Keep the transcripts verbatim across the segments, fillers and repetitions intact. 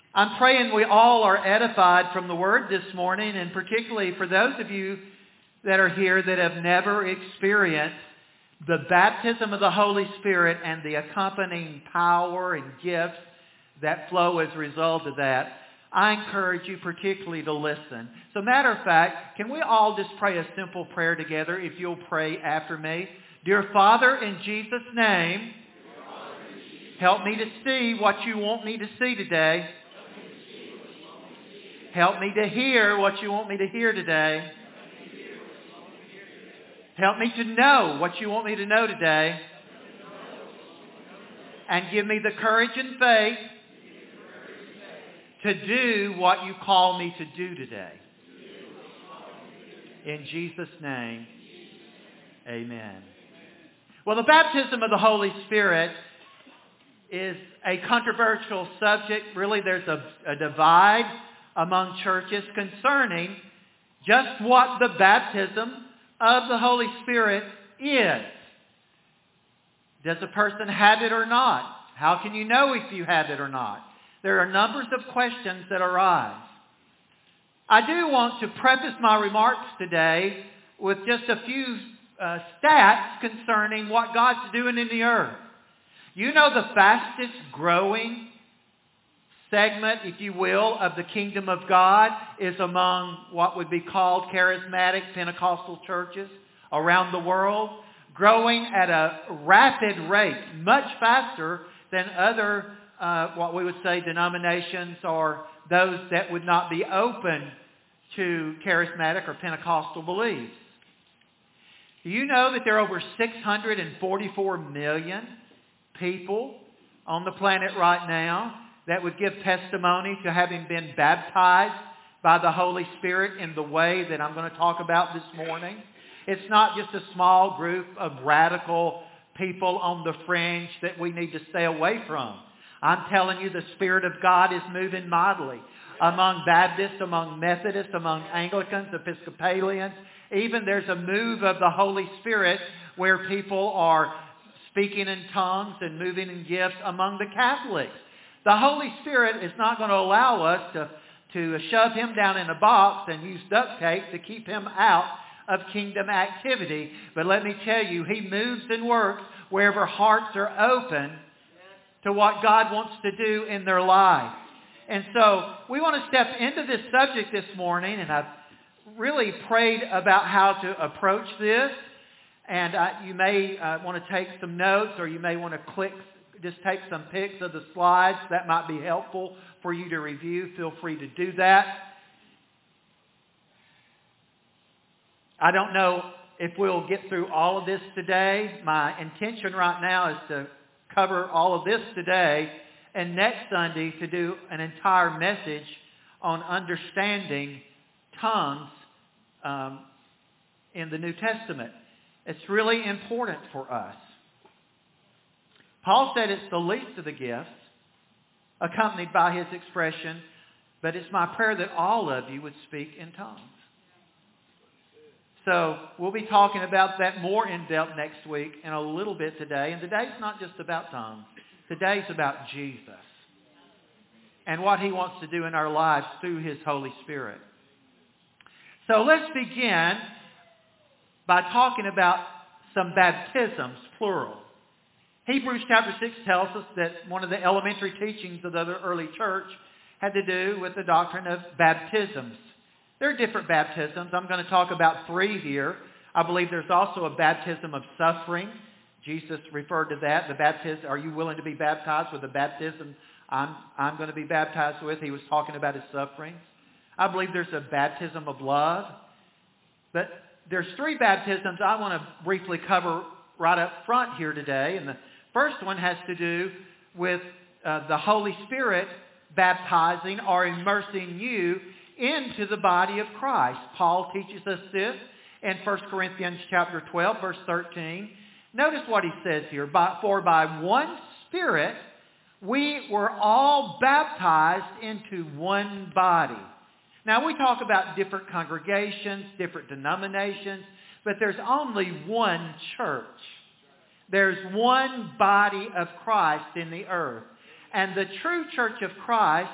I'm praying we all are edified from the Word this morning, and particularly for those of you that are here that have never experienced the baptism of the Holy Spirit and the accompanying power and gifts that flow as a result of that. I encourage you particularly to listen. So matter of fact, can we all just pray a simple prayer together if you'll pray after me? Dear Father, in Jesus' name, help me to see what you want me to see today. Help me to hear what you want me to hear today. Help me to know what you want me to know today. And give me the courage and faith to do what you call me to do today. In Jesus' name, amen. Well, the baptism of the Holy Spirit is a controversial subject. Really, there's a, a divide among churches concerning just what the baptism of the Holy Spirit is. Does a person have it or not? How can you know if you have it or not? There are numbers of questions that arise. I do want to preface my remarks today with just a few uh, stats concerning what God's doing in the earth. You know the fastest growing segment, if you will, of the kingdom of God is among what would be called charismatic Pentecostal churches around the world, growing at a rapid rate, much faster than other Uh, what we would say denominations or those that would not be open to charismatic or Pentecostal beliefs. Do you know that there are over six hundred forty-four million people on the planet right now that would give testimony to having been baptized by the Holy Spirit in the way that I'm going to talk about this morning? It's not just a small group of radical people on the fringe that we need to stay away from. I'm telling you, the Spirit of God is moving mightily among Baptists, among Methodists, among Anglicans, Episcopalians. Even there's a move of the Holy Spirit where people are speaking in tongues and moving in gifts among the Catholics. The Holy Spirit is not going to allow us to, to shove him down in a box and use duct tape to keep him out of kingdom activity. But let me tell you, he moves and works wherever hearts are open to what God wants to do in their life. And so we want to step into this subject this morning, and I've really prayed about how to approach this. And I, you may uh, want to take some notes, or you may want to click, just take some pics of the slides. That might be helpful for you to review. Feel free to do that. I don't know if we'll get through all of this today. My intention right now is to cover all of this today, and next Sunday to do an entire message on understanding tongues um, in the New Testament. It's really important for us. Paul said it's the least of the gifts, accompanied by his expression, but it's my prayer that all of you would speak in tongues. So we'll be talking about that more in depth next week and a little bit today. And today's not just about tongues. Today's about Jesus and what he wants to do in our lives through his Holy Spirit. So let's begin by talking about some baptisms, plural. Hebrews chapter six tells us that one of the elementary teachings of the early church had to do with the doctrine of baptisms. There are different baptisms. I'm going to talk about three here. I believe there's also a baptism of suffering. Jesus referred to that. The baptism, are you willing to be baptized with the baptism I'm, I'm going to be baptized with? He was talking about his suffering. I believe there's a baptism of love. But there's three baptisms I want to briefly cover right up front here today. And the first one has to do with uh, the Holy Spirit baptizing or immersing you into the body of Christ. Paul teaches us this in First Corinthians chapter twelve, verse thirteen. Notice what he says here. For by one Spirit we were all baptized into one body. Now we talk about different congregations, different denominations, but there's only one church. There's one body of Christ in the earth. And the true church of Christ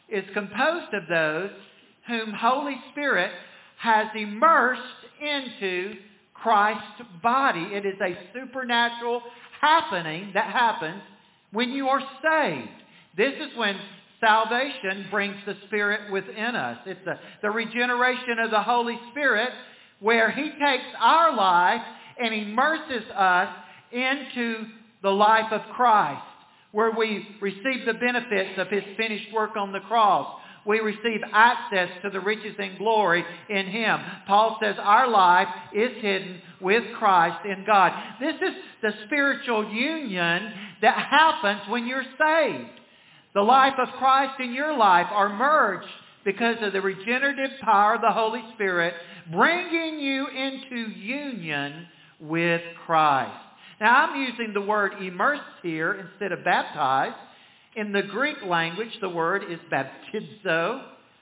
is composed of those whom Holy Spirit has immersed into Christ's body. It is a supernatural happening that happens when you are saved. This is when salvation brings the Spirit within us. It's the, the regeneration of the Holy Spirit, where He takes our life and immerses us into the life of Christ, where we receive the benefits of His finished work on the cross. We receive access to the riches and glory in Him. Paul says our life is hidden with Christ in God. This is the spiritual union that happens when you're saved. The life of Christ in your life are merged because of the regenerative power of the Holy Spirit, bringing you into union with Christ. Now, I'm using the word immersed here instead of baptized. In the Greek language, the word is baptizo.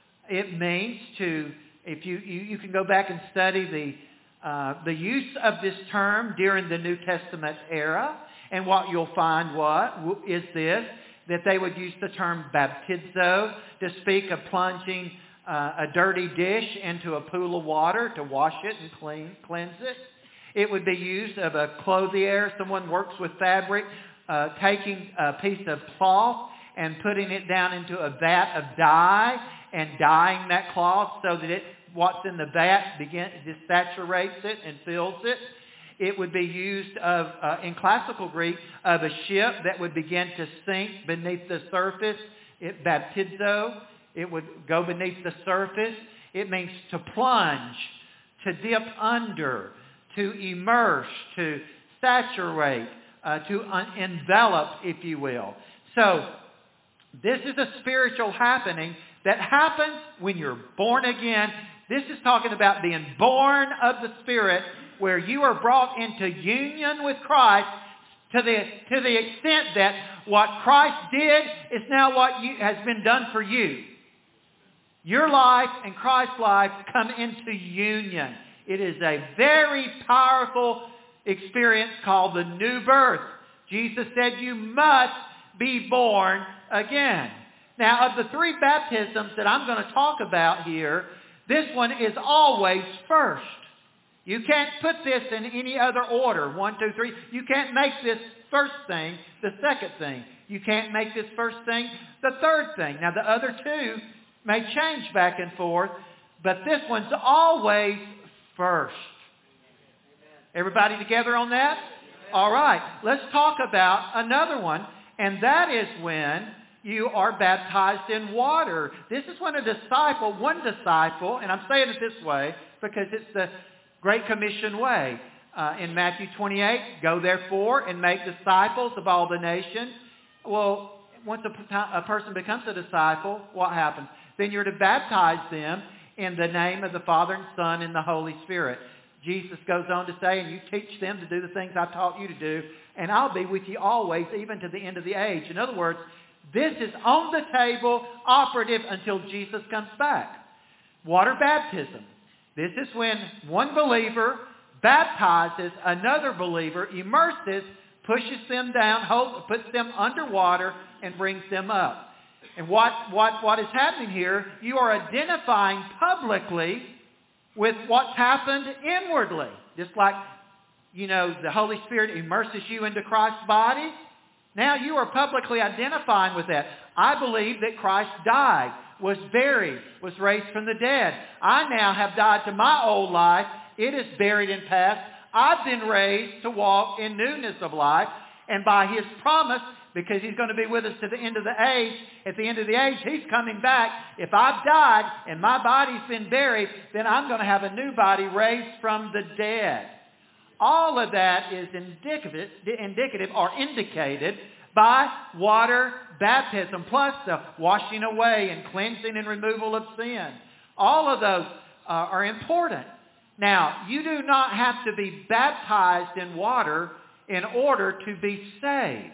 It means to, if you, you, you can go back and study the, uh, the use of this term during the New Testament era. And what you'll find what is this, that they would use the term baptizo to speak of plunging uh, a dirty dish into a pool of water to wash it and clean, cleanse it. It would be used of a clothier, someone works with fabric, uh, taking a piece of cloth and putting it down into a vat of dye and dyeing that cloth so that it, what's in the vat begin, just saturates it and fills it. It would be used of, uh, in classical Greek, of a ship that would begin to sink beneath the surface. It, baptizo, it would go beneath the surface. It means to plunge, to dip under, to immerse, to saturate, uh, to un- envelop, if you will. So, this is a spiritual happening that happens when you're born again. This is talking about being born of the Spirit, where you are brought into union with Christ to the, to the extent that what Christ did is now what you, has been done for you. Your life and Christ's life come into union. It is a very powerful experience called the new birth. Jesus said you must be born again. Now, of the three baptisms that I'm going to talk about here, this one is always first. You can't put this in any other order. One, two, three. You can't make this first thing the second thing. You can't make this first thing the third thing. Now, the other two may change back and forth, but this one's always first. Everybody together on that? All right. Let's talk about another one, and that is when you are baptized in water. This is when a disciple, one disciple, and I'm saying it this way because it's the Great Commission way. Uh, in Matthew twenty-eight, go therefore and make disciples of all the nations. Well, once a, a person becomes a disciple, what happens? Then you're to baptize them in the name of the Father and Son and the Holy Spirit. Jesus goes on to say, and you teach them to do the things I've taught you to do, and I'll be with you always, even to the end of the age. In other words, this is on the table, operative until Jesus comes back. Water baptism. This is when one believer baptizes another believer, immerses, pushes them down, holds, puts them underwater, and brings them up. And what, what, what is happening here, you are identifying publicly with what's happened inwardly. Just like, you know, the Holy Spirit immerses you into Christ's body. Now you are publicly identifying with that. I believe that Christ died, was buried, was raised from the dead. I now have died to my old life. It is buried and past. I've been raised to walk in newness of life. And by His promise, because He's going to be with us to the end of the age, at the end of the age, He's coming back. If I've died and my body's been buried, then I'm going to have a new body raised from the dead. All of that is indicative, indicative or indicated by water baptism, plus the washing away and cleansing and removal of sin. All of those uh, are important. Now, you do not have to be baptized in water in order to be saved.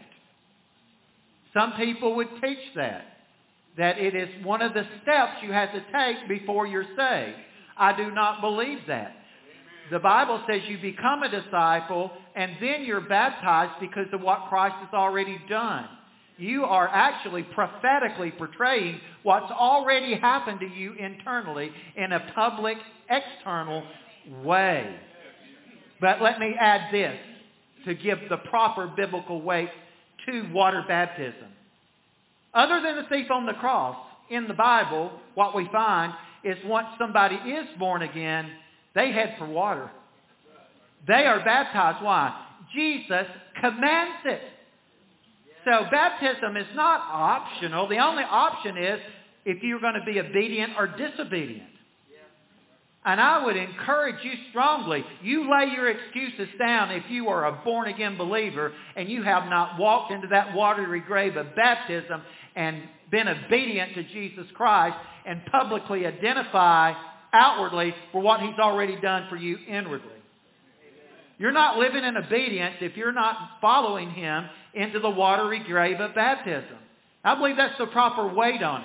Some people would teach that, that it is one of the steps you have to take before you're saved. I do not believe that. The Bible says you become a disciple and then you're baptized because of what Christ has already done. You are actually prophetically portraying what's already happened to you internally in a public, external way. But let me add this to give the proper biblical weight to water baptism. Other than the thief on the cross, in the Bible, what we find is once somebody is born again, they head for water. They are baptized. Why? Jesus commands it. So baptism is not optional. The only option is if you're going to be obedient or disobedient. And I would encourage you strongly, you lay your excuses down if you are a born-again believer and you have not walked into that watery grave of baptism and been obedient to Jesus Christ and publicly identify outwardly for what He's already done for you inwardly. You're not living in obedience if you're not following Him into the watery grave of baptism. I believe that's the proper weight on it.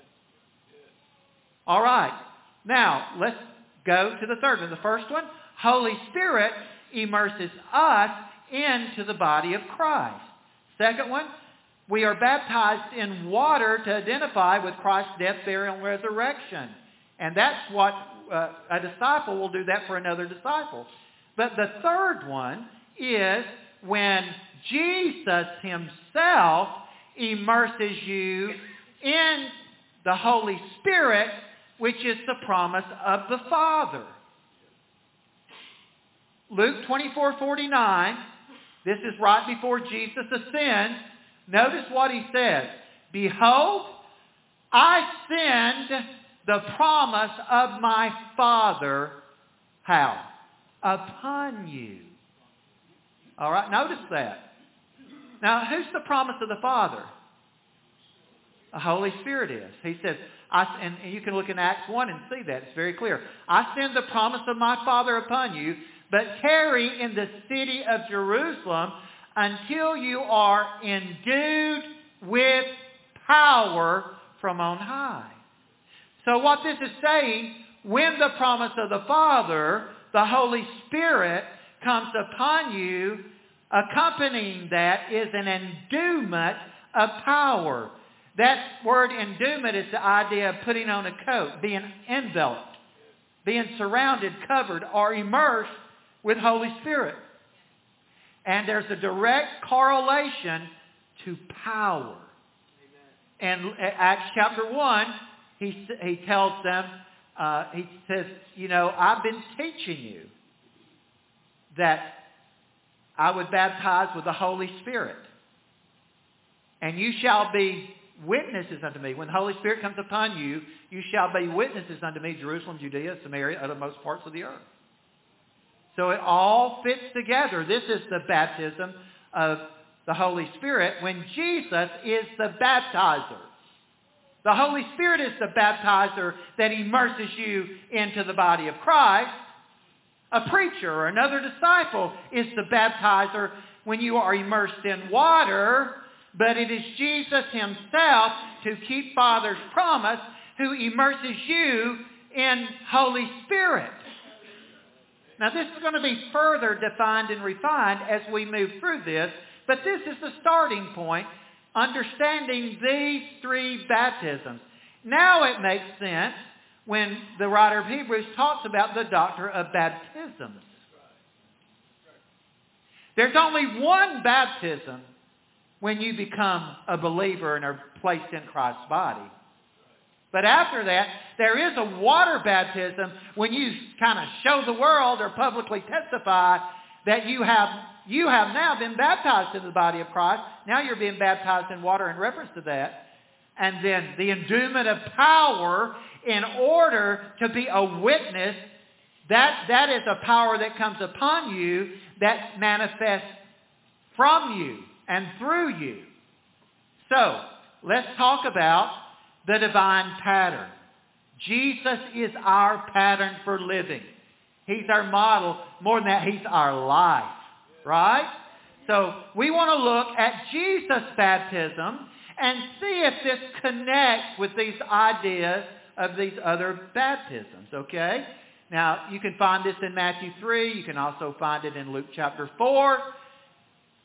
All right. Now, let's go to the third one. The first one, Holy Spirit immerses us into the body of Christ. Second one, we are baptized in water to identify with Christ's death, burial, and resurrection. And that's what uh, a disciple will do that for another disciple. But the third one is when Jesus Himself immerses you in the Holy Spirit, which is the promise of the Father. Luke twenty-four forty-nine, this is right before Jesus ascends. Notice what He says. Behold, I send the promise of my Father, how? Upon you. All right, notice that. Now, who's the promise of the Father? The Holy Spirit is. He says, I, and you can look in Acts one and see that. It's very clear. I send the promise of my Father upon you, but tarry in the city of Jerusalem until you are endued with power from on high. So what this is saying, when the promise of the Father, the Holy Spirit, comes upon you, accompanying that is an endowment of power. That word endowment is the idea of putting on a coat, being enveloped, being surrounded, covered, or immersed with Holy Spirit. And there's a direct correlation to power. And Acts chapter one, he, he tells them, uh, he says, you know, I've been teaching you that I would baptize with the Holy Spirit. And you shall be witnesses unto me. When the Holy Spirit comes upon you, you shall be witnesses unto me, Jerusalem, Judea, Samaria, uttermost parts of the earth. So it all fits together. This is the baptism of the Holy Spirit when Jesus is the baptizer. The Holy Spirit is the baptizer that immerses you into the body of Christ. A preacher or another disciple is the baptizer when you are immersed in water, but it is Jesus Himself, to keep Father's promise, who immerses you in Holy Spirit. Now this is going to be further defined and refined as we move through this, but this is the starting point, understanding these three baptisms. Now it makes sense when the writer of Hebrews talks about the doctrine of baptisms. There's only one baptism when you become a believer and are placed in Christ's body. But after that, there is a water baptism when you kind of show the world or publicly testify that you have you have now been baptized into the body of Christ. Now you're being baptized in water in reference to that. And then the endowment of power in order to be a witness, that, that is a power that comes upon you that manifests from you and through you. So, let's talk about the divine pattern. Jesus is our pattern for living. He's our model. More than that, He's our life. Right? So, we want to look at Jesus' baptism and see if this connects with these ideas of these other baptisms. Okay? Now, you can find this in Matthew three. You can also find it in Luke chapter four.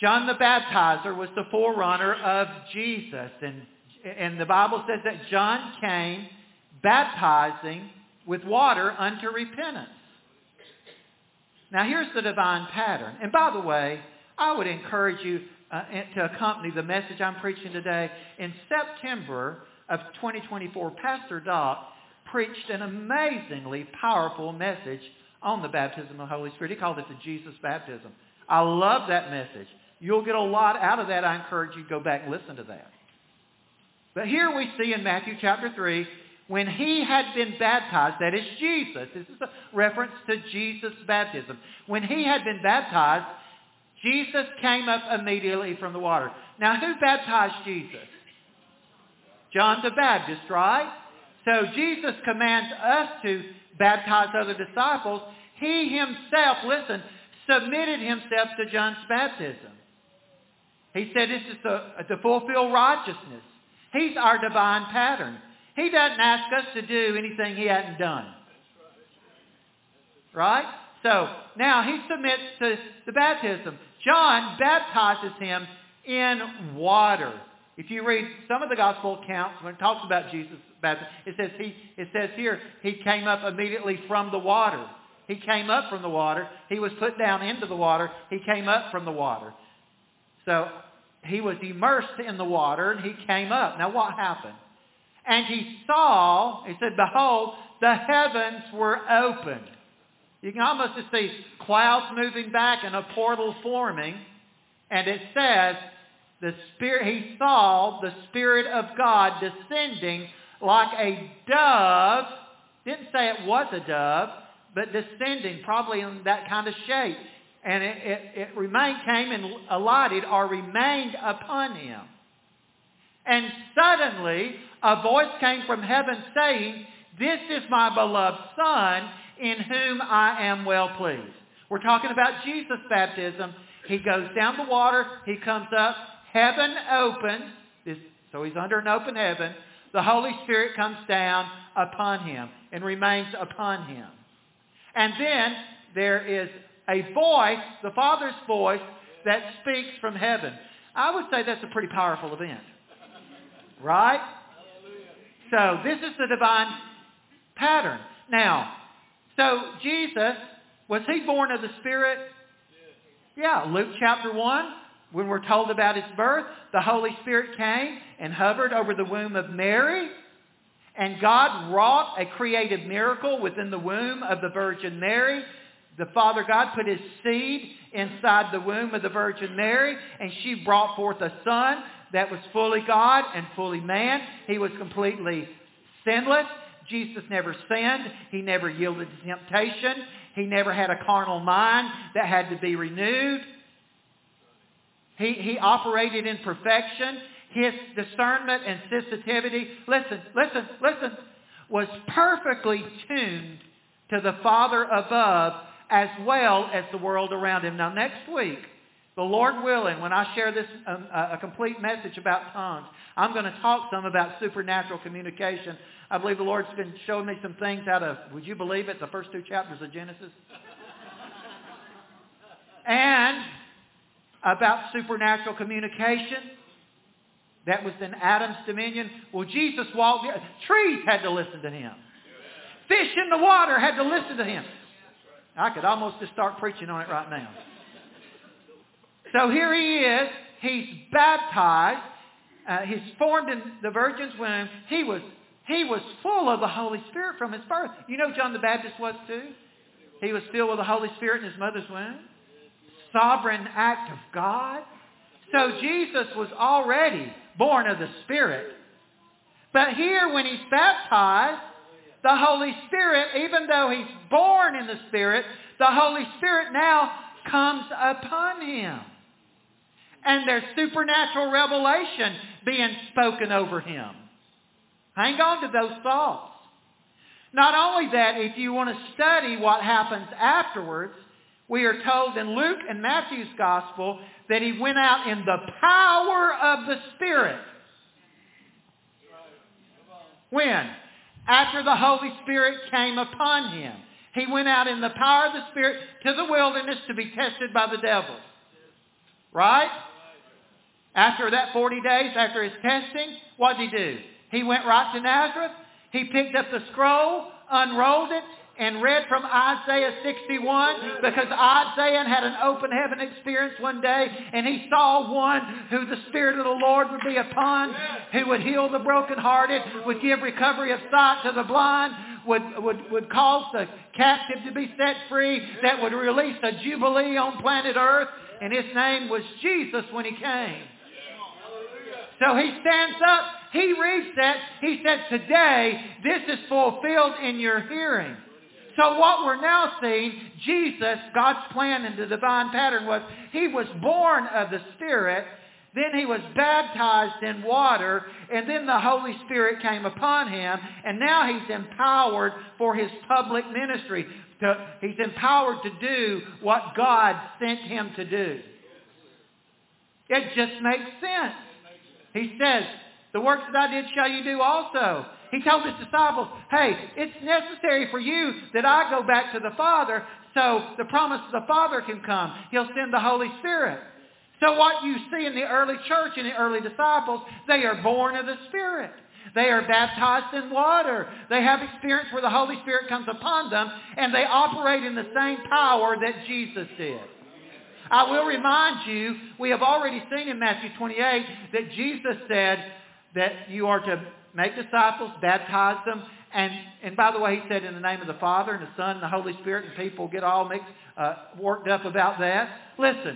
John the Baptizer was the forerunner of Jesus. And, and the Bible says that John came baptizing with water unto repentance. Now here's the divine pattern. And by the way, I would encourage you uh, to accompany the message I'm preaching today. In September of twenty twenty-four, Pastor Doc preached an amazingly powerful message on the baptism of the Holy Spirit. He called it the Jesus baptism. I love that message. You'll get a lot out of that. I encourage you to go back and listen to that. But here we see in Matthew chapter three, when he had been baptized, that is Jesus. This is a reference to Jesus' baptism. When he had been baptized, Jesus came up immediately from the water. Now, who baptized Jesus? John the Baptist, right? So Jesus commands us to baptize other disciples. He himself, listen, submitted himself to John's baptism. He said this is to, to fulfill righteousness. He's our divine pattern. He doesn't ask us to do anything he hadn't done. Right? So now he submits to the baptism. John baptizes him in water. If you read some of the gospel accounts, when it talks about Jesus' baptism, it says, he, it says here, he came up immediately from the water. He came up from the water. He was put down into the water. He came up from the water. So he was immersed in the water and he came up. Now what happened? And he saw, he said, behold, the heavens were opened. You can almost just see clouds moving back and a portal forming. And it says, the Spirit, he saw the Spirit of God descending like a dove. Didn't say it was a dove, but descending, probably in that kind of shape. And it, it, it remained, came and alighted or remained upon him. And suddenly a voice came from heaven saying, this is my beloved Son, in whom I am well pleased. We're talking about Jesus' baptism. He goes down the water. He comes up. Heaven opens. This, so he's under an open heaven. The Holy Spirit comes down upon him and remains upon him. And then there is a voice, the Father's voice, that speaks from heaven. I would say that's a pretty powerful event. Right? So this is the divine pattern. Now, so Jesus, was he born of the Spirit? Yeah, Luke chapter one, when we're told about his birth, the Holy Spirit came and hovered over the womb of Mary. And God wrought a creative miracle within the womb of the Virgin Mary. The Father God put his seed inside the womb of the Virgin Mary, and she brought forth a son that was fully God and fully man. He was completely sinless. Jesus never sinned. He never yielded to temptation. He never had a carnal mind that had to be renewed. He, he operated in perfection. His discernment and sensitivity, listen, listen, listen, was perfectly tuned to the Father above as well as the world around him. Now next week, the Lord willing, when I share this um, a complete message about tongues, I'm going to talk some about supernatural communication. I believe the Lord's been showing me some things out of, would you believe it, the first two chapters of Genesis? And about supernatural communication. That was in Adam's dominion. Well, Jesus walked, trees had to listen to him. Fish in the water had to listen to him. I could almost just start preaching on it right now. So here he is. He's baptized. Uh, he's formed in the Virgin's womb. He was, he was full of the Holy Spirit from his birth. You know John the Baptist was too? He was filled with the Holy Spirit in his mother's womb. Sovereign act of God. So Jesus was already born of the Spirit. But here when he's baptized, the Holy Spirit, even though he's born in the Spirit, the Holy Spirit now comes upon him. And there's supernatural revelation being spoken over him. Hang on to those thoughts. Not only that, if you want to study what happens afterwards, we are told in Luke and Matthew's gospel that he went out in the power of the Spirit. When? After the Holy Spirit came upon him. He went out in the power of the Spirit to the wilderness to be tested by the devil. Right? After that forty days, after his testing, what did he do? He went right to Nazareth. He picked up the scroll, unrolled it, and read from Isaiah sixty-one, because Isaiah had an open heaven experience one day, and he saw one who the Spirit of the Lord would be upon, who would heal the brokenhearted, would give recovery of sight to the blind, would, would, would cause the captive to be set free, that would release a jubilee on planet Earth, and his name was Jesus when he came. So he stands up, he reads that, he said, today this is fulfilled in your hearing. So what we're now seeing, Jesus, God's plan in the divine pattern was, he was born of the Spirit, then he was baptized in water, and then the Holy Spirit came upon him, and now he's empowered for his public ministry. To, he's empowered to do what God sent him to do. It just makes sense. He says, the works that I did shall you do also. He told his disciples, hey, it's necessary for you that I go back to the Father so the promise of the Father can come. He'll send the Holy Spirit. So what you see in the early church and the early disciples, they are born of the Spirit. They are baptized in water. They have experience where the Holy Spirit comes upon them, and they operate in the same power that Jesus did. I will remind you, we have already seen in Matthew twenty-eight that Jesus said that you are to make disciples, baptize them, and, and by the way, he said in the name of the Father and the Son and the Holy Spirit, and people get all mixed, uh, worked up about that. Listen,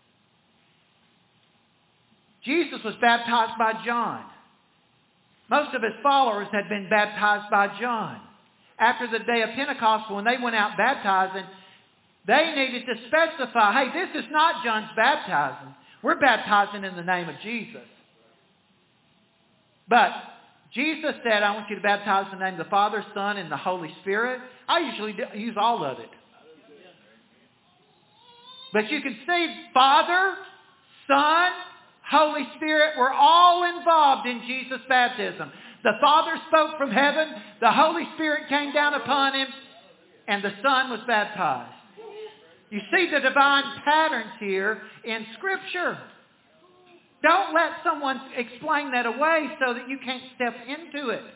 Jesus was baptized by John. Most of his followers had been baptized by John. After the day of Pentecost, when they went out baptizing, they needed to specify, hey, this is not John's baptizing. We're baptizing in the name of Jesus. But Jesus said, I want you to baptize in the name of the Father, Son, and the Holy Spirit. I usually do, use all of it. But you can see Father, Son, Holy Spirit were all involved in Jesus' baptism. The Father spoke from heaven, the Holy Spirit came down upon him, and the Son was baptized. You see the divine patterns here in Scripture. Don't let someone explain that away so that you can't step into it.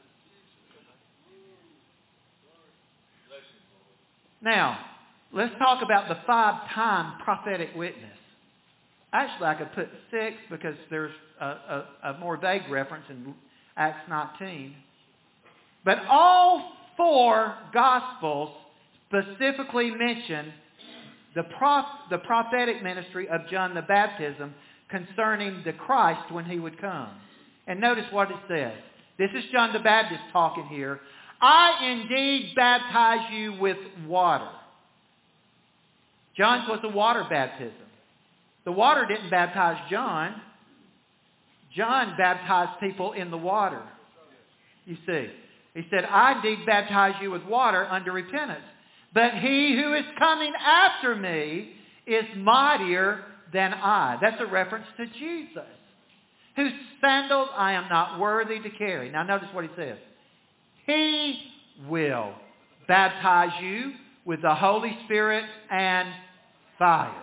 Now, let's talk about the five-time prophetic witness. Actually, I could put six because there's a, a, a more vague reference in Acts nineteen. But all four Gospels specifically mention the, prof, the prophetic ministry of John the Baptism concerning the Christ when he would come. And notice what it says. This is John the Baptist talking here. I indeed baptize you with water. John's was a water baptism. The water didn't baptize John. John baptized people in the water. You see. He said, I indeed baptize you with water unto repentance. But he who is coming after me is mightier than I. That's a reference to Jesus. Whose sandals I am not worthy to carry. Now notice what he says. He will baptize you with the Holy Spirit and fire.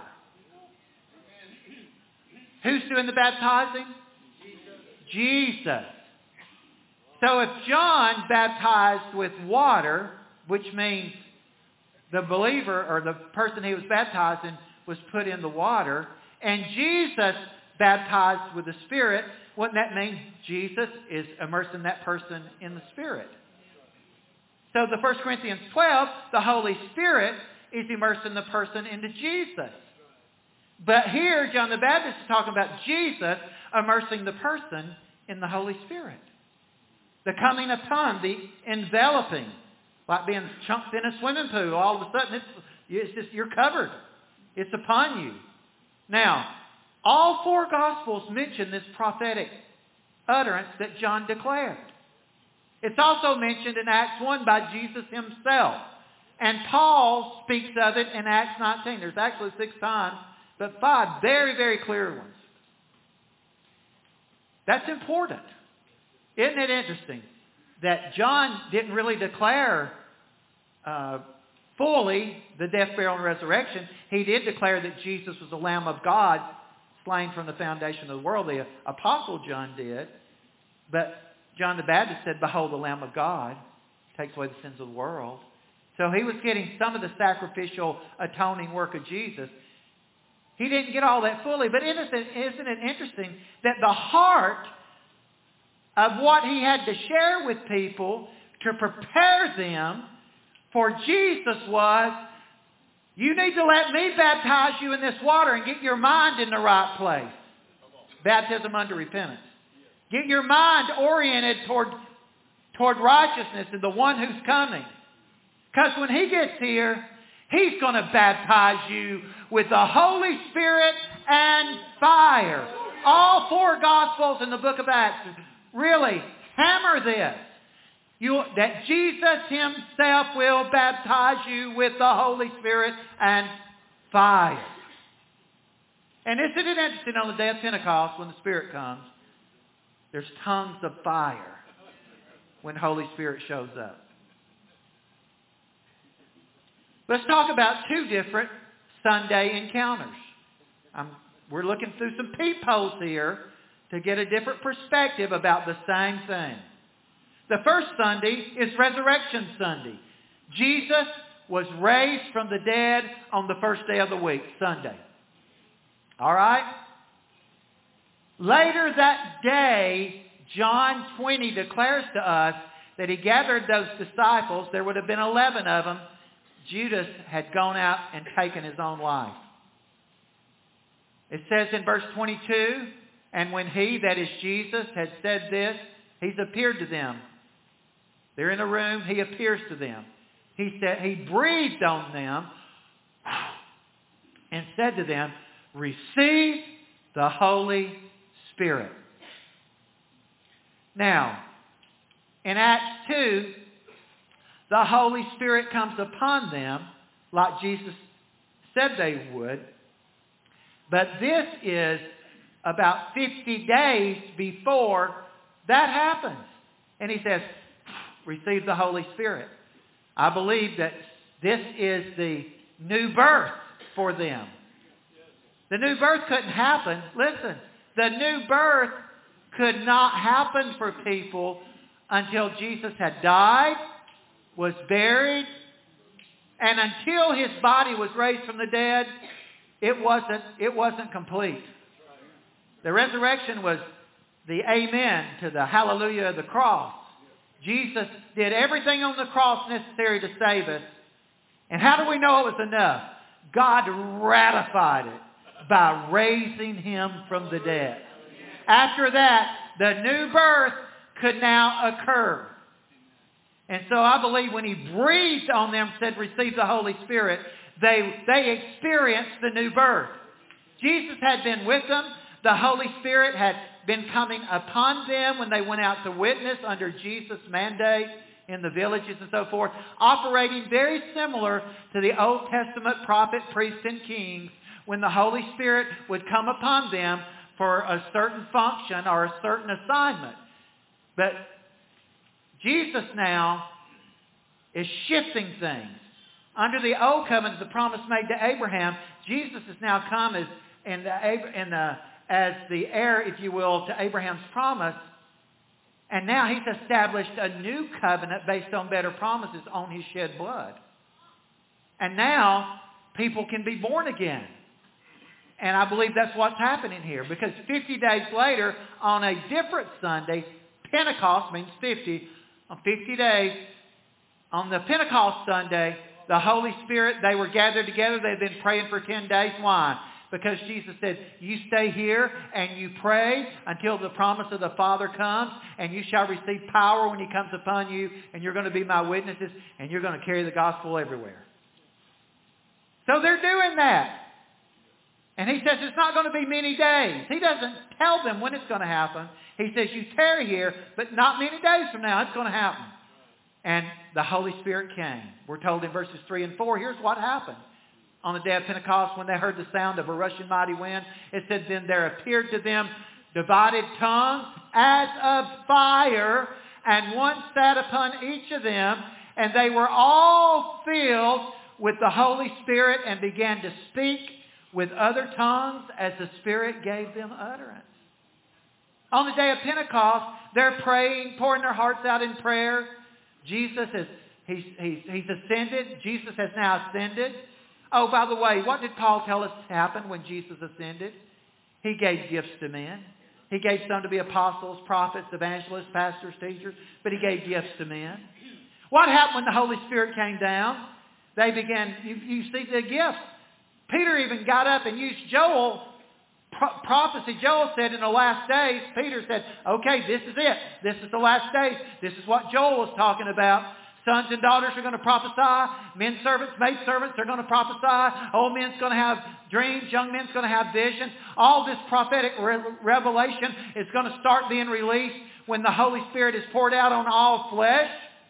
Who's doing the baptizing? Jesus. Jesus. So if John baptized with water, which means the believer or the person he was baptizing was put in the water, and Jesus baptized with the Spirit, wouldn't that mean Jesus is immersing that person in the Spirit? So the First Corinthians twelve, the Holy Spirit is immersing the person into Jesus. But here, John the Baptist is talking about Jesus immersing the person in the Holy Spirit. The coming upon, the enveloping, like being chunked in a swimming pool. All of a sudden, it's, it's just, you're covered. It's upon you. Now, all four Gospels mention this prophetic utterance that John declared. It's also mentioned in Acts one by Jesus himself. And Paul speaks of it in Acts nineteen. There's actually six times, but five very, very clear ones. That's important. Isn't it interesting that John didn't really declare uh, fully the death, burial, and resurrection? He did declare that Jesus was the Lamb of God slain from the foundation of the world. The Apostle John did. But John the Baptist said, behold, the Lamb of God takes away the sins of the world. So he was getting some of the sacrificial atoning work of Jesus. He didn't get all that fully. But isn't it interesting that the heart of what he had to share with people to prepare them for Jesus was, you need to let me baptize you in this water and get your mind in the right place. Baptism unto repentance. Get your mind oriented toward, toward righteousness and the one who's coming. Because when he gets here, he's going to baptize you with the Holy Spirit and fire. All four Gospels in the book of Acts really hammer this. You, that Jesus himself will baptize you with the Holy Spirit and fire. And isn't it interesting on the day of Pentecost when the Spirit comes, there's tongues of fire when Holy Spirit shows up. Let's talk about two different Sunday encounters. I'm, we're looking through some peepholes here to get a different perspective about the same thing. The first Sunday is Resurrection Sunday. Jesus was raised from the dead on the first day of the week, Sunday. All right? Later that day, John twenty declares to us that he gathered those disciples. There would have been eleven of them. Judas had gone out and taken his own life. It says in verse twenty-two, and when he, that is Jesus, had said this, he's appeared to them. They're in a room. He appears to them. He said, he breathed on them and said to them, receive the Holy Spirit. Now, in Acts two, the Holy Spirit comes upon them like Jesus said they would. But this is about fifty days before that happens. And he says, receive the Holy Spirit. I believe that this is the new birth for them. The new birth couldn't happen. Listen, the new birth could not happen for people until Jesus had died, was buried, and until his body was raised from the dead, it wasn't, it wasn't complete. The resurrection was the amen to the hallelujah of the cross. Jesus did everything on the cross necessary to save us. And how do we know it was enough? God ratified it by raising him from the dead. After that, the new birth could now occur. And so I believe when he breathed on them, said, receive the Holy Spirit, they, they experienced the new birth. Jesus had been with them. The Holy Spirit had been coming upon them when they went out to witness under Jesus' mandate in the villages and so forth, operating very similar to the Old Testament prophet, priests, and kings, when the Holy Spirit would come upon them for a certain function or a certain assignment. But Jesus now is shifting things. Under the Old Covenant, the promise made to Abraham, Jesus has now come as in the, in the, as the heir, if you will, to Abraham's promise. And now he's established a new covenant based on better promises on his shed blood. And now people can be born again. And I believe that's what's happening here. Because fifty days later, on a different Sunday, Pentecost means fifty. On fifty days, on the Pentecost Sunday, the Holy Spirit, they were gathered together. They've been praying for ten days. Why? Because Jesus said, you stay here and you pray until the promise of the Father comes, and you shall receive power when he comes upon you, and you're going to be my witnesses, and you're going to carry the gospel everywhere. So they're doing that. And he says it's not going to be many days. He doesn't tell them when it's going to happen. He says you tarry here, but not many days from now it's going to happen. And the Holy Spirit came. We're told in verses three and four, here's what happened. On the day of Pentecost, when they heard the sound of a rushing mighty wind, it said, then there appeared to them divided tongues as of fire, and one sat upon each of them, and they were all filled with the Holy Spirit and began to speak with other tongues as the Spirit gave them utterance. On the day of Pentecost, they're praying, pouring their hearts out in prayer. Jesus is, he's, he's, he's ascended. Jesus has now ascended. Oh, by the way, what did Paul tell us happened when Jesus ascended? He gave gifts to men. He gave some to be apostles, prophets, evangelists, pastors, teachers, but he gave gifts to men. What happened when the Holy Spirit came down? They began, you, you see the gifts. Peter even got up and used Joel, pro- prophecy. Joel said in the last days, Peter said, okay, this is it. This is the last days. This is what Joel was talking about. Sons and daughters are going to prophesy. Men servants, maid servants are going to prophesy. Old men's going to have dreams. Young men's going to have visions. All this prophetic re- revelation is going to start being released when the Holy Spirit is poured out on all flesh.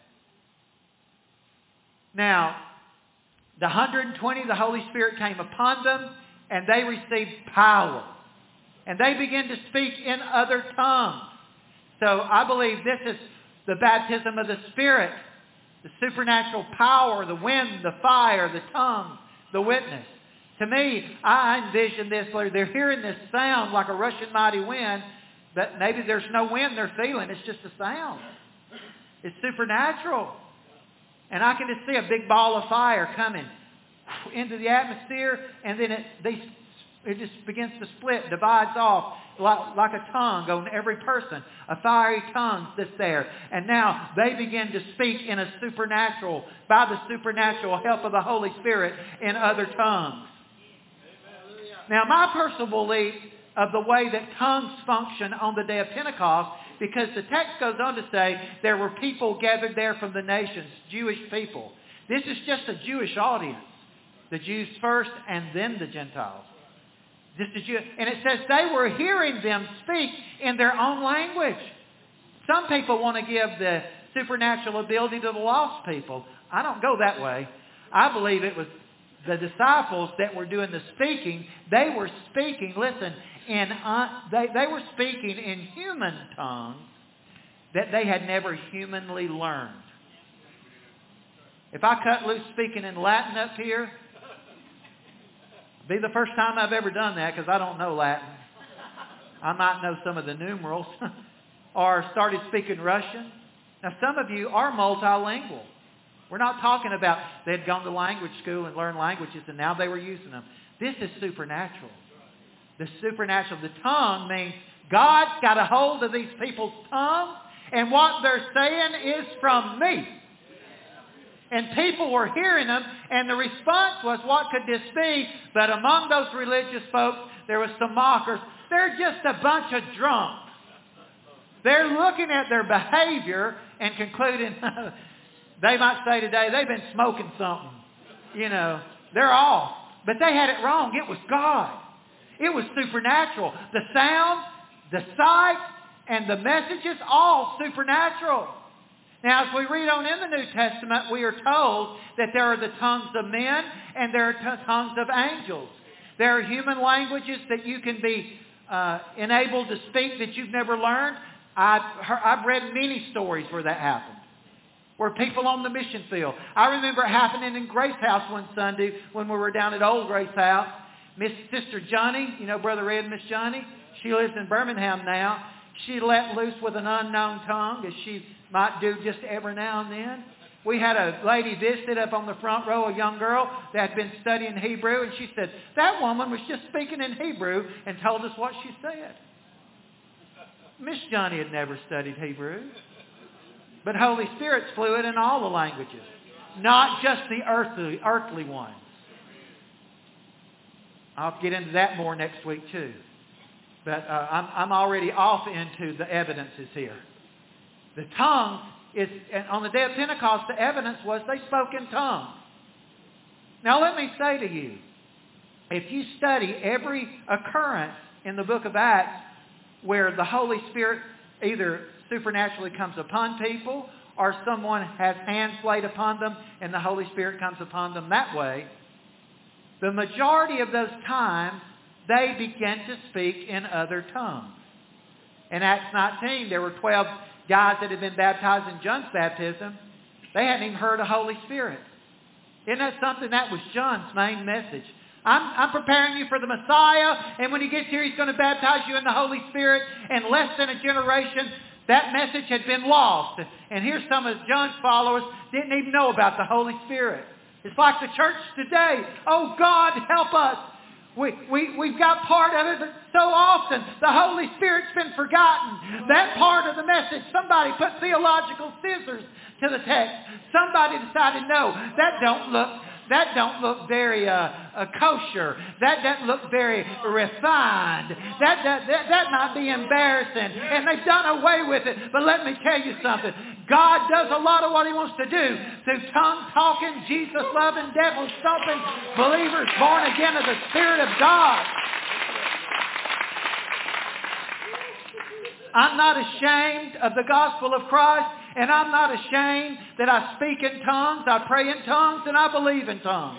Now, the one hundred twenty, the Holy Spirit came upon them, and they received power. And they began to speak in other tongues. So I believe this is the baptism of the Spirit. The supernatural power, the wind, the fire, the tongue, the witness. To me, I envision this. They're hearing this sound like a rushing mighty wind, but maybe there's no wind they're feeling. It's just a sound. It's supernatural. And I can just see a big ball of fire coming into the atmosphere, and then it, they, it just begins to split, divides off like, like a tongue on every person, a fiery tongue that's there. And now they begin to speak in a supernatural, by the supernatural help of the Holy Spirit, in other tongues. Now, my personal belief of the way that tongues function on the day of Pentecost, because the text goes on to say there were people gathered there from the nations, Jewish people. This is just a Jewish audience. The Jews first and then the Gentiles. Just a Jew. And it says they were hearing them speak in their own language. Some people want to give the supernatural ability to the lost people. I don't go that way. I believe it was the disciples that were doing the speaking. They were speaking, listen, in, uh, they, they were speaking in human tongues that they had never humanly learned. If I cut loose speaking in Latin up here, it'd be the first time I've ever done that because I don't know Latin. I might know some of the numerals. Or started speaking Russian. Now some of you are multilingual. We're not talking about they'd gone to language school and learned languages and now they were using them. This is supernatural. The supernatural. The tongue means God's got a hold of these people's tongues and what they're saying is from me. And people were hearing them, and the response was, what could this be? But among those religious folks, there was some mockers. They're just a bunch of drunks. They're looking at their behavior and concluding, they might say today, they've been smoking something. You know, they're off. But they had it wrong. It was God. It was supernatural. The sound, the sight, and the messages, all supernatural. Now, as we read on in the New Testament, we are told that there are the tongues of men and there are t- tongues of angels. There are human languages that you can be uh, enabled to speak that you've never learned. I've, heard, I've read many stories where that happened, where people on the mission field. I remember it happening in Grace House one Sunday when we were down at Old Grace House. Miss Sister Johnny, you know Brother Red, Miss Johnny, she lives in Birmingham now. She let loose with an unknown tongue, as she might do just every now and then. We had a lady visit up on the front row, a young girl that had been studying Hebrew, and she said, that woman was just speaking in Hebrew and told us what she said. Miss Johnny had never studied Hebrew. But Holy Spirit's fluid in all the languages, not just the earthly, earthly ones. I'll get into that more next week too. But uh, I'm, I'm already off into the evidences here. The tongue is, and on the day of Pentecost, the evidence was they spoke in tongues. Now let me say to you, if you study every occurrence in the book of Acts where the Holy Spirit either supernaturally comes upon people or someone has hands laid upon them and the Holy Spirit comes upon them that way, the majority of those times they began to speak in other tongues. In Acts nineteen, there were twelve guys that had been baptized in John's baptism. They hadn't even heard of the Holy Spirit. Isn't that something? That was John's main message. I'm, I'm preparing you for the Messiah, and when he gets here, he's going to baptize you in the Holy Spirit. In less than a generation, that message had been lost. And here's some of John's followers didn't even know about the Holy Spirit. It's like the church today. Oh, God, help us. We, we, we've got part of it, but so often the Holy Spirit's been forgotten. That part of the message, somebody put theological scissors to the text. Somebody decided, no, that don't look, that don't look very uh, uh, kosher. That doesn't look very refined. That, that, that, that might be embarrassing. And they've done away with it. But let me tell you something. God does a lot of what he wants to do through tongue-talking, Jesus-loving, devil-stomping believers born again of the Spirit of God. I'm not ashamed of the gospel of Christ, and I'm not ashamed that I speak in tongues, I pray in tongues, and I believe in tongues.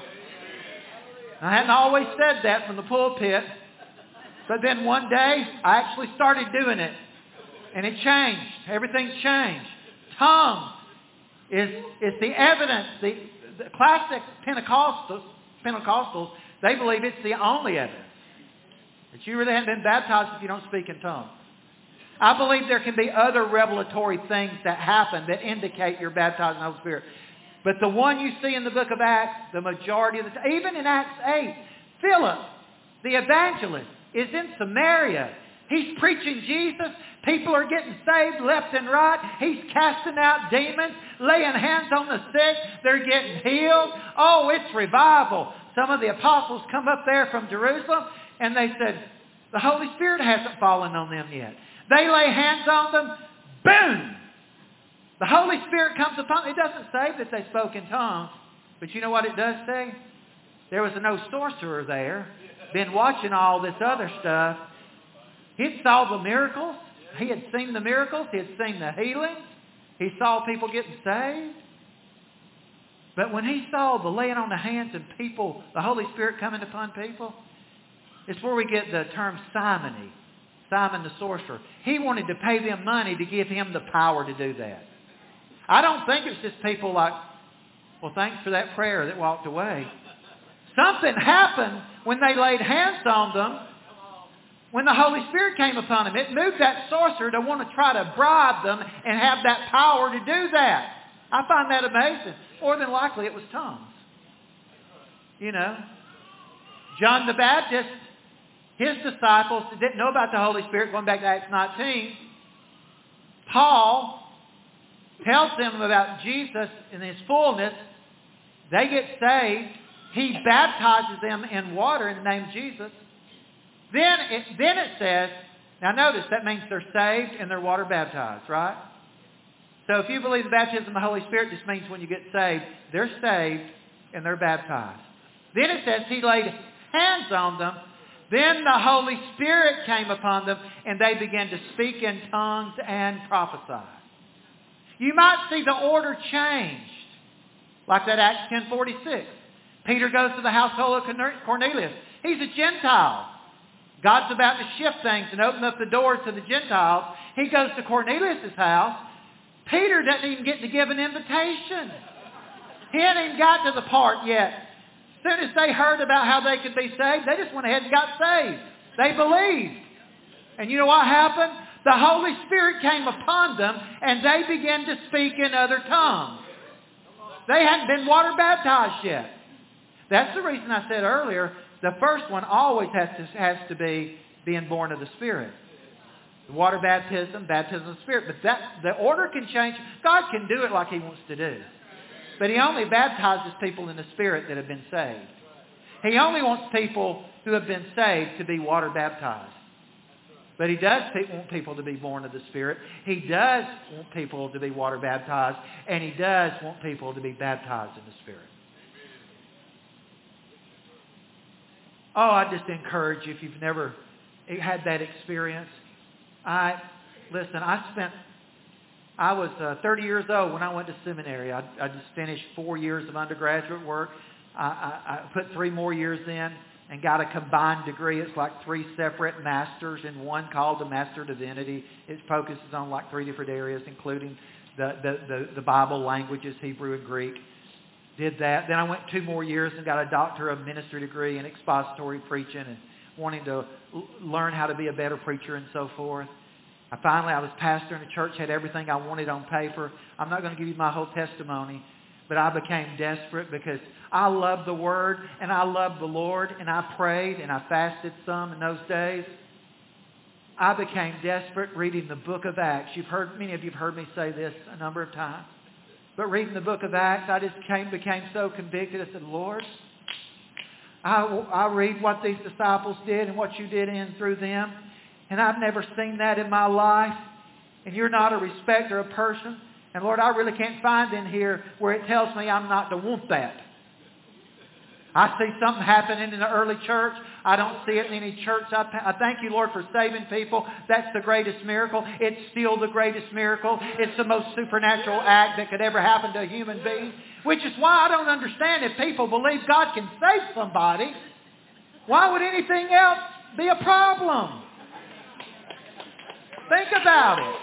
I hadn't always said that from the pulpit, but then one day I actually started doing it, and it changed. Everything changed. Tongues is, is the evidence. The, the classic Pentecostals, Pentecostals, they believe it's the only evidence that you really haven't been baptized if you don't speak in tongues. I believe there can be other revelatory things that happen that indicate you're baptized in the Holy Spirit. But the one you see in the book of Acts, the majority of the time, even in Acts eight, Philip, the evangelist, is in Samaria. He's preaching Jesus. People are getting saved left and right. He's casting out demons, laying hands on the sick. They're getting healed. Oh, it's revival. Some of the apostles come up there from Jerusalem, and they said, the Holy Spirit hasn't fallen on them yet. They lay hands on them. Boom! The Holy Spirit comes upon them. It doesn't say that they spoke in tongues. But you know what it does say? There was no sorcerer there. Been watching all this other stuff. He saw the miracles. He had seen the miracles. He had seen the healings. He saw people getting saved. But when he saw the laying on the hands of people, the Holy Spirit coming upon people, it's where we get the term simony. Simon the sorcerer. He wanted to pay them money to give him the power to do that. I don't think it's just people like, well, thanks for that prayer that walked away. Something happened when they laid hands on them. When the Holy Spirit came upon them, it moved that sorcerer to want to try to bribe them and have that power to do that. I find that amazing. More than likely it was tongues. You know, John the Baptist, his disciples didn't know about the Holy Spirit, going back to Acts nineteen. Paul tells them about Jesus in his fullness. They get saved. He baptizes them in water in the name of Jesus. Then it, then it says, now notice, that means they're saved and they're water baptized, right? So if you believe the baptism of the Holy Spirit just means when you get saved, they're saved and they're baptized. Then it says he laid hands on them. Then the Holy Spirit came upon them and they began to speak in tongues and prophesy. You might see the order changed. Like that Acts ten forty-six. Peter goes to the household of Cornelius. He's a Gentile. God's about to shift things and open up the doors to the Gentiles. He goes to Cornelius' house. Peter doesn't even get to give an invitation. He hadn't even got to the part yet. As soon as they heard about how they could be saved, they just went ahead and got saved. They believed. And you know what happened? The Holy Spirit came upon them and they began to speak in other tongues. They hadn't been water baptized yet. That's the reason I said earlier, the first one always has to, has to be being born of the Spirit. The water baptism, baptism of the Spirit. But that the order can change. God can do it like he wants to do. But he only baptizes people in the Spirit that have been saved. He only wants people who have been saved to be water baptized. But he does want people to be born of the Spirit. He does want people to be water baptized. And he does want people to be baptized in the Spirit. Oh, I just encourage you, if you've never had that experience. I, listen, I spent, I was uh, thirty years old when I went to seminary. I, I just finished four years of undergraduate work. I, I, I put three more years in and got a combined degree. It's like three separate masters in one called the Master of Divinity. It focuses on like three different areas, including the, the, the, the Bible languages, Hebrew and Greek. did that. Then I went two more years and got a doctor of ministry degree in expository preaching and wanting to l- learn how to be a better preacher and so forth. I finally, I was pastor in a church, had everything I wanted on paper. I'm not going to give you my whole testimony, but I became desperate because I loved the Word and I loved the Lord, and I prayed and I fasted some in those days. I became desperate reading the book of Acts. You've heard, many of you have heard me say this a number of times. But reading the book of Acts, I just came, became so convicted. I said, Lord, I, I read what these disciples did and what you did in through them. And I've never seen that in my life. And you're not a respecter of person. And Lord, I really can't find in here where it tells me I'm not to want that. I see something happening in the early church. I don't see it in any church. I, I thank you, Lord, for saving people. That's the greatest miracle. It's still the greatest miracle. It's the most supernatural act that could ever happen to a human being. Which is why I don't understand, if people believe God can save somebody, why would anything else be a problem? Think about it.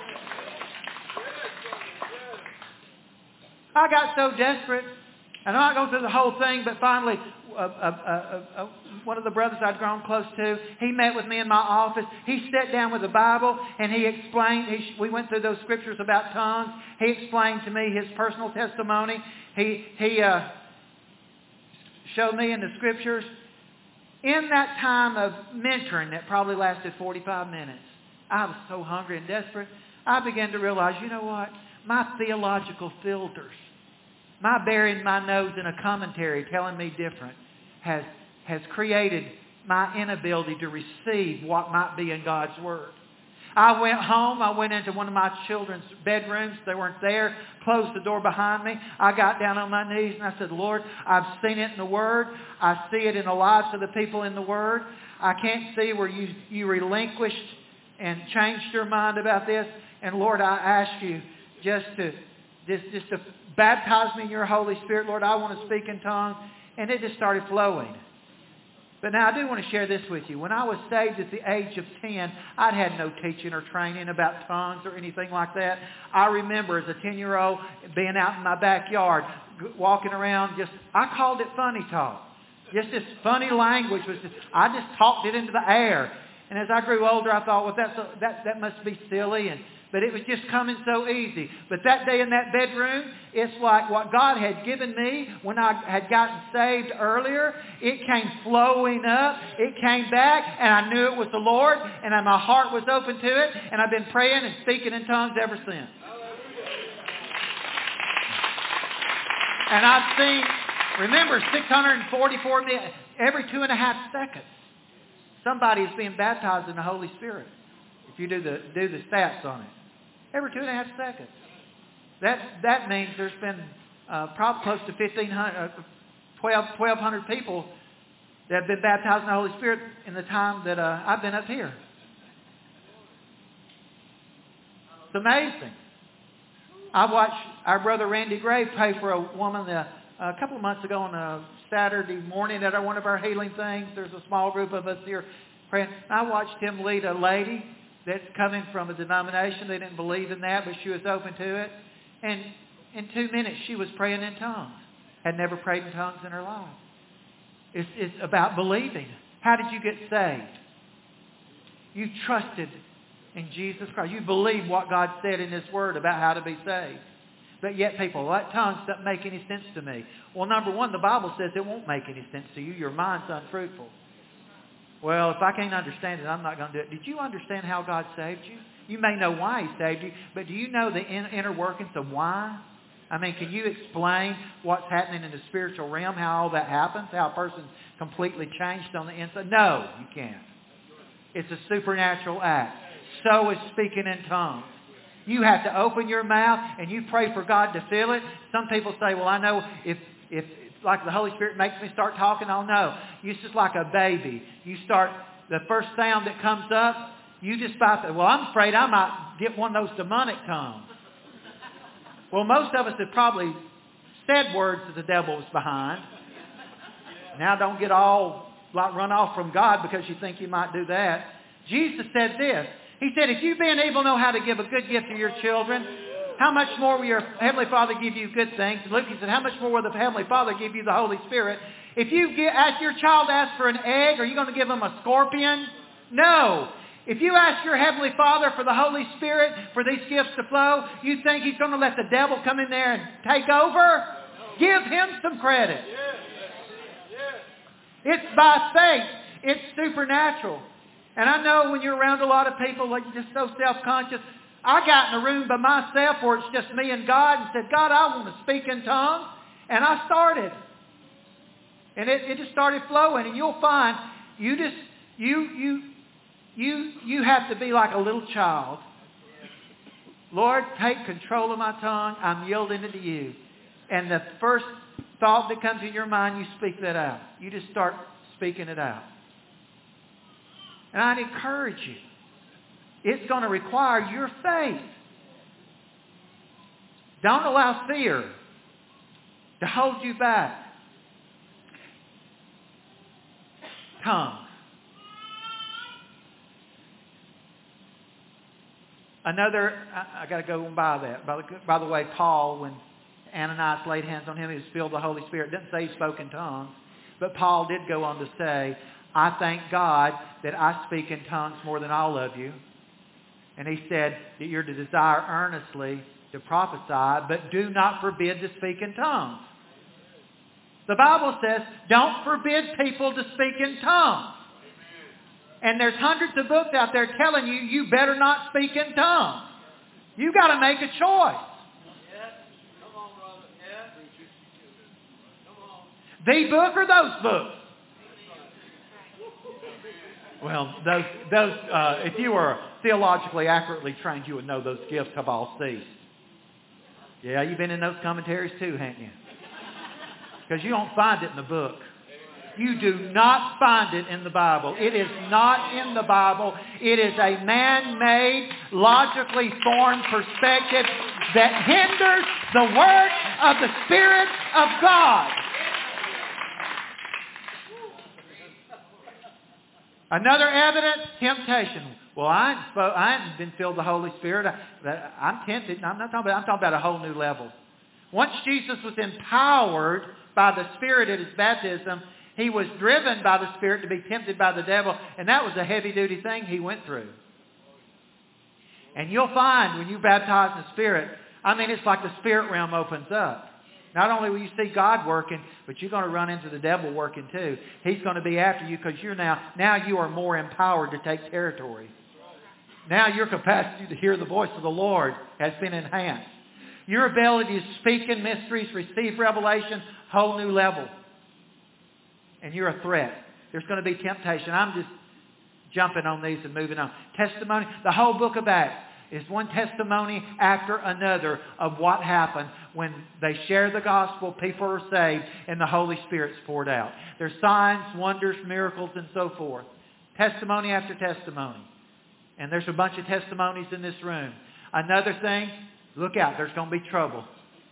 I got so desperate, and I'm not going through the whole thing, but finally, uh, uh, uh, uh, one of the brothers I'd grown close to, he met with me in my office. He sat down with the Bible, and he explained, he, we went through those scriptures about tongues. He explained to me his personal testimony. He, he uh, showed me in the scriptures. In that time of mentoring that probably lasted forty-five minutes, I was so hungry and desperate, I began to realize, you know what? My theological filters, my burying my nose in a commentary telling me different, has, has created my inability to receive what might be in God's Word. I went home. I went into one of my children's bedrooms. They weren't there. Closed the door behind me. I got down on my knees and I said, Lord, I've seen it in the Word. I see it in the lives of the people in the Word. I can't see where you, you relinquished and changed your mind about this. And Lord, I ask you just to, just, just to baptize me in your Holy Spirit. Lord, I want to speak in tongues. And it just started flowing. But now I do want to share this with you. When I was saved at the age of ten, I'd had no teaching or training about tongues or anything like that. I remember as a ten-year-old being out in my backyard, walking around, just, I called it funny talk. Just this funny language. Was just, I just talked it into the air. And as I grew older, I thought, well, that's a, that, that must be silly. And But it was just coming so easy. But that day in that bedroom, it's like what God had given me when I had gotten saved earlier. It came flowing up. It came back, and I knew it was the Lord, and my heart was open to it, and I've been praying and speaking in tongues ever since. And I've seen, remember, six hundred forty-four minutes, every two and a half seconds, somebody is being baptized in the Holy Spirit. If you do the do the stats on it. Every two and a half seconds. That that means there's been uh, probably close to fifteen hundred, uh, twelve, twelve hundred people that have been baptized in the Holy Spirit in the time that uh, I've been up here. It's amazing. I watched our brother Randy Gray pray for a woman uh, a couple of months ago on a Saturday morning at one of our healing things. There's a small group of us here praying. I watched him lead a lady that's coming from a denomination. They didn't believe in that, but she was open to it. And in two minutes, she was praying in tongues. Had never prayed in tongues in her life. It's, it's about believing. How did you get saved? You trusted in Jesus Christ. You believed what God said in His Word about how to be saved. But yet people, well, that tongues doesn't make any sense to me. Well, number one, the Bible says it won't make any sense to you. Your mind's unfruitful. Well, if I can't understand it, I'm not going to do it. Did you understand how God saved you? You may know why He saved you, but do you know the inner workings of why? I mean, can you explain what's happening in the spiritual realm, how all that happens, how a person's completely changed on the inside? No, you can't. It's a supernatural act. So is speaking in tongues. You have to open your mouth and you pray for God to fill it. Some people say, well, I know if, if like the Holy Spirit makes me start talking, I'll know. It's just like a baby. You start, the first sound that comes up, you just about, well, I'm afraid I might get one of those demonic tongues. Well, most of us have probably said words that the devil was behind. Now don't get all like run off from God because you think you might do that. Jesus said this. He said, if you being able to know how to give a good gift to your children, How much more will your Heavenly Father give you good things? And Luke, he said, how much more will the Heavenly Father give you the Holy Spirit? If you get, ask your child to ask for an egg, are you going to give them a scorpion? No. If you ask your Heavenly Father for the Holy Spirit, for these gifts to flow, you think He's going to let the devil come in there and take over? Give Him some credit. It's by faith. It's supernatural. And I know when you're around a lot of people, like you're just so self-conscious. I got in a room by myself where it's just me and God and said, God, I want to speak in tongues. And I started. And it, it just started flowing. And you'll find you just, you, you, you, you have to be like a little child. Lord, take control of my tongue. I'm yielding it to you. And the first thought that comes in your mind, you speak that out. You just start speaking it out. And I'd encourage you. It's going to require your faith. Don't allow fear to hold you back. Tongues. Another, I, I got to go by that. By the, by the way, Paul, when Ananias laid hands on him, he was filled with the Holy Spirit. It didn't say he spoke in tongues. But Paul did go on to say, I thank God that I speak in tongues more than all of you. And he said that you're to desire earnestly to prophesy, but do not forbid to speak in tongues. The Bible says, don't forbid people to speak in tongues. And there's hundreds of books out there telling you, you better not speak in tongues. You've got to make a choice. The book or those books? Well, those, those, uh, if you were theologically accurately trained, you would know those gifts have all ceased. Yeah, you've been in those commentaries too, haven't you? Because you don't find it in the book. You do not find it in the Bible. It is not in the Bible. It is a man-made, logically formed perspective that hinders the work of the Spirit of God. Another evidence, temptation. Well, I ain't, spoke, I ain't been filled with the Holy Spirit. I, I'm tempted. I'm not talking about, I'm talking about a whole new level. Once Jesus was empowered by the Spirit at His baptism, He was driven by the Spirit to be tempted by the devil. And that was a heavy-duty thing He went through. And you'll find when you baptize in the Spirit, I mean, it's like the spirit realm opens up. Not only will you see God working, but you're going to run into the devil working too. He's going to be after you because you're now, now you are more empowered to take territory. Now your capacity to hear the voice of the Lord has been enhanced. Your ability to speak in mysteries, receive revelation, whole new level. And you're a threat. There's going to be temptation. I'm just jumping on these and moving on. Testimony. The whole book of Acts is one testimony after another of what happened when they share the gospel, people are saved, and the Holy Spirit's poured out. There's signs, wonders, miracles, and so forth. Testimony after testimony. And there's a bunch of testimonies in this room. Another thing, look out, there's going to be trouble.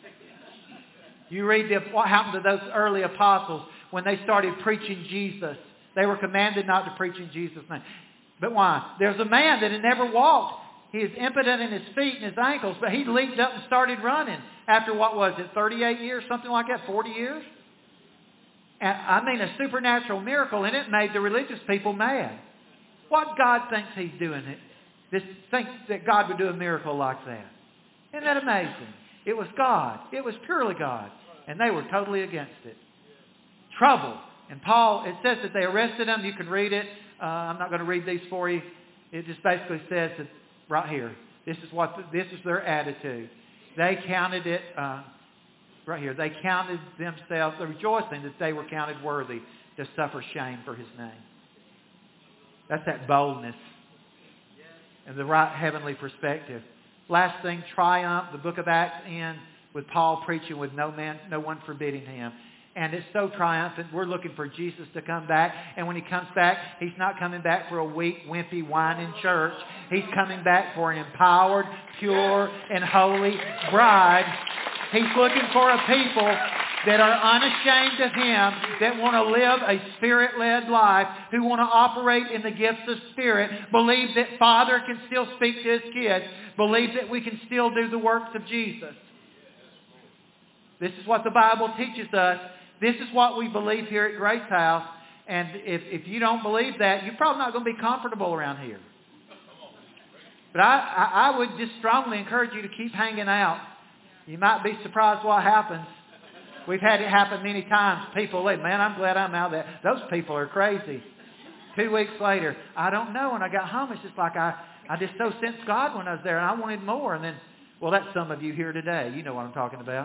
You read the, what happened to those early apostles when they started preaching Jesus. They were commanded not to preach in Jesus' name. But why? There's a man that had never walked. He is impotent in his feet and his ankles, but he leaped up and started running after, what was it, thirty-eight years, something like that, forty years? And, I mean, a supernatural miracle, and it made the religious people mad. What God thinks He's doing it? This thinks that God would do a miracle like that. Isn't that amazing? It was God. It was purely God. And they were totally against it. Trouble. And Paul, it says that they arrested him. You can read it. Uh, I'm not going to read these for you. It just basically says that right here. This is what the, this is their attitude. They counted it uh, right here. They counted themselves, rejoicing that they were counted worthy to suffer shame for His name. That's that boldness and the right heavenly perspective. Last thing, triumph. The book of Acts ends with Paul preaching with no man, no one forbidding him. And it's so triumphant. We're looking for Jesus to come back. And when He comes back, He's not coming back for a weak, wimpy, whining church. He's coming back for an empowered, pure, and holy bride. He's looking for a people that are unashamed of Him, that want to live a Spirit-led life, who want to operate in the gifts of Spirit, believe that Father can still speak to His kids, believe that we can still do the works of Jesus. This is what the Bible teaches us. This is what we believe here at Grace House. And if, if you don't believe that, you're probably not going to be comfortable around here. But I, I, I would just strongly encourage you to keep hanging out. You might be surprised what happens. We've had it happen many times. People leave, man, I'm glad I'm out of that. Those people are crazy. Two weeks later, I don't know. When I got home, it's just like I, I just so sensed God when I was there, and I wanted more. And then, well, that's some of you here today. You know what I'm talking about.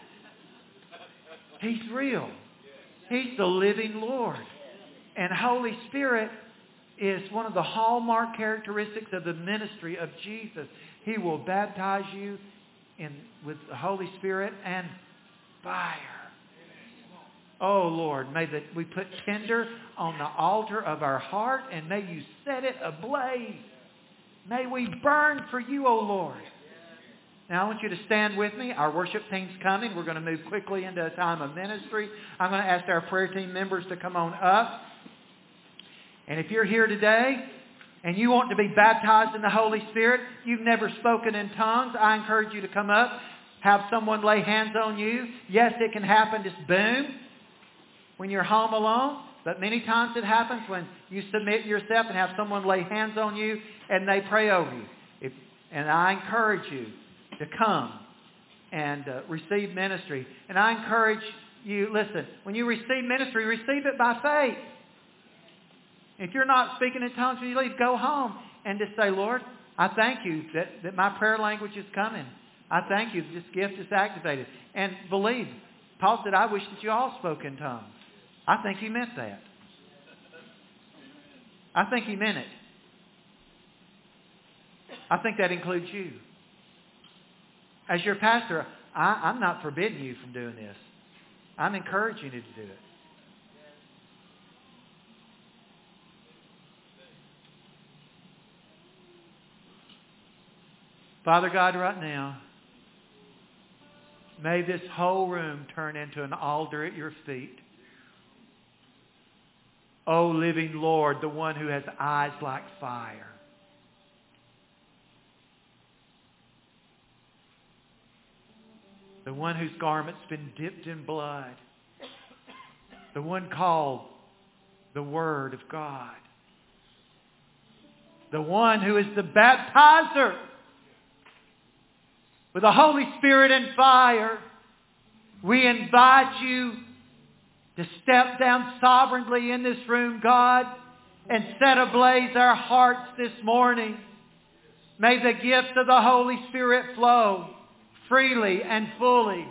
He's real. He's the living Lord. And Holy Spirit is one of the hallmark characteristics of the ministry of Jesus. He will baptize you in with the Holy Spirit and fire. Oh, Lord, may that we put tinder on the altar of our heart, and may you set it ablaze. May we burn for you, oh Lord. Now I want you to stand with me. Our worship team's coming. We're going to move quickly into a time of ministry. I'm going to ask our prayer team members to come on up. And if you're here today and you want to be baptized in the Holy Spirit, you've never spoken in tongues, I encourage you to come up, have someone lay hands on you. Yes, it can happen just boom when you're home alone, but many times it happens when you submit yourself and have someone lay hands on you and they pray over you. If, and I encourage you to come and uh, receive ministry. And I encourage you, listen, when you receive ministry, receive it by faith. If you're not speaking in tongues when you leave, go home and just say, Lord, I thank you that, that my prayer language is coming. I thank you that this gift is activated. And believe, Paul said, I wish that you all spoke in tongues. I think he meant that. I think he meant it. I think that includes you. As your pastor, I, I'm not forbidding you from doing this. I'm encouraging you to do it. Father God, right now, may this whole room turn into an altar at your feet. O living Lord, the one who has eyes like fire. The one whose garment's been dipped in blood. The one called the Word of God. The one who is the baptizer with the Holy Spirit and fire. We invite you to step down sovereignly in this room, God, and set ablaze our hearts this morning. May the gift of the Holy Spirit flow freely and fully.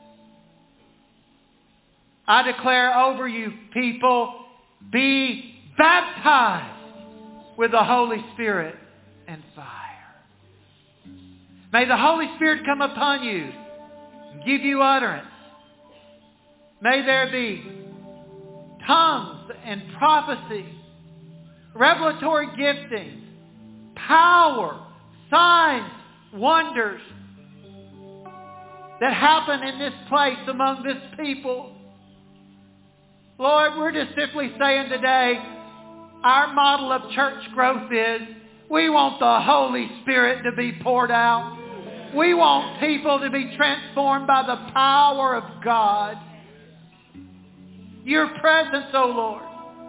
I declare over you, people, be baptized with the Holy Spirit and fire. May the Holy Spirit come upon you and give you utterance. May there be tongues and prophecy, revelatory giftings, power, signs, wonders that happen in this place among this people. Lord, we're just simply saying today, our model of church growth is we want the Holy Spirit to be poured out. We want people to be transformed by the power of God. Your presence, O Lord.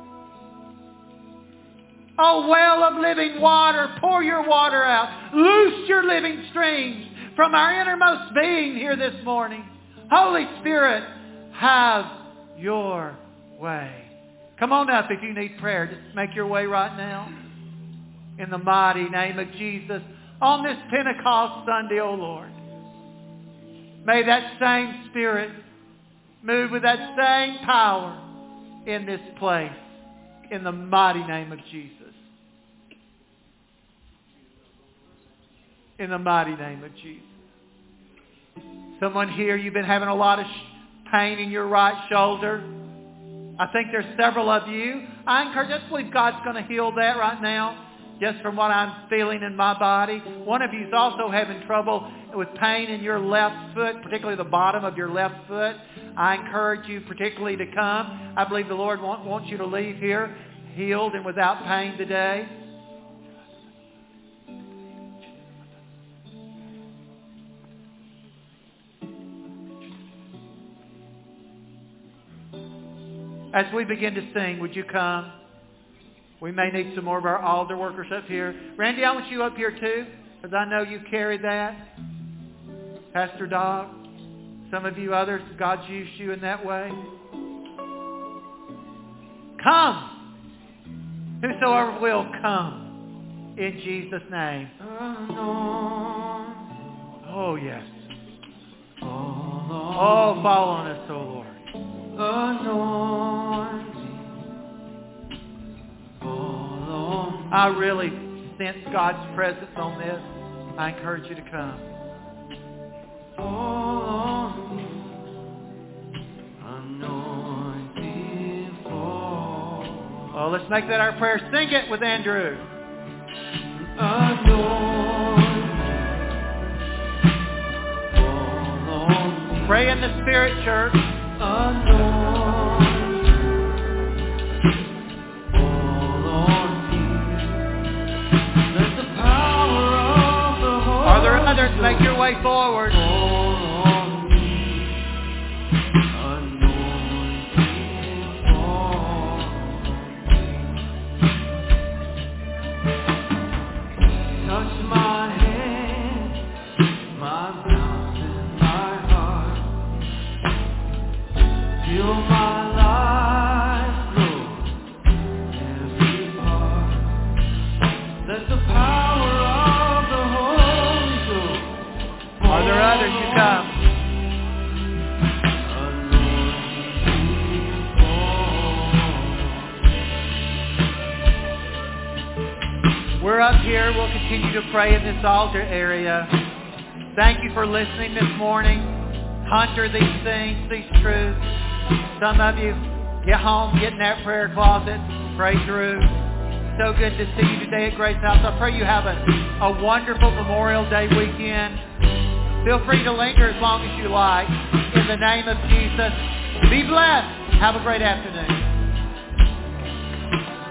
O well of living water, pour your water out. Loose your living streams from our innermost being here this morning. Holy Spirit, have your way. Come on up if you need prayer. Just make your way right now. In the mighty name of Jesus. On this Pentecost Sunday, O Lord. May that same Spirit move with that same power in this place. In the mighty name of Jesus. In the mighty name of Jesus. Someone here, you've been having a lot of pain in your right shoulder. I think there's several of you. I encourage you, I believe God's going to heal that right now, just from what I'm feeling in my body. One of you is also having trouble with pain in your left foot, particularly the bottom of your left foot. I encourage you particularly to come. I believe the Lord want, wants you to leave here healed and without pain today. As we begin to sing, would you come? We may need some more of our altar workers up here. Randy, I want you up here too, because I know you carried that. Pastor Doc, some of you others, God's used you in that way. Come. Whosoever will, come. In Jesus' name. Oh, yes. Oh, fall on us, oh Lord. I really sense God's presence on this. I encourage you to come. Oh, let's make that our prayer. Sing it with Andrew. Pray in the Spirit, church. Are there others? Make your way forward. We'll continue to pray in this altar area. Thank you for listening this morning. Ponder these things, these truths. Some of you, get home, get in that prayer closet, pray through. So good to see you today at Grace House. I pray you have a, a wonderful Memorial Day weekend. Feel free to linger as long as you like. In the name of Jesus, be blessed. Have a great afternoon.